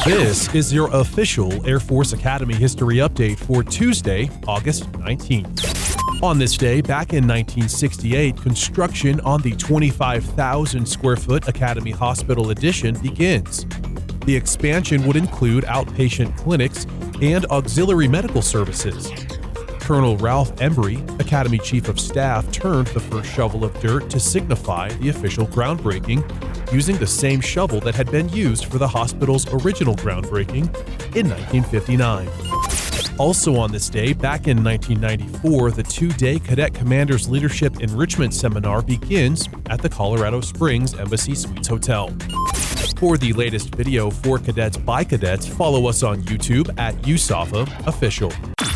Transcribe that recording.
This is your official Air Force Academy history update for Tuesday, August 19th. On this day, back in 1968, construction on the 25,000 square foot Academy Hospital addition begins. The expansion would include outpatient clinics and auxiliary medical services. Colonel Ralph Embry, Academy Chief of Staff, turned the first shovel of dirt to signify the official groundbreaking, using the same shovel that had been used for the hospital's original groundbreaking in 1959. Also on this day, back in 1994, the two-day Cadet Commanders Leadership Enrichment Seminar begins at the Colorado Springs Embassy Suites Hotel. For the latest video for cadets by cadets, follow us on YouTube at USAFA Official.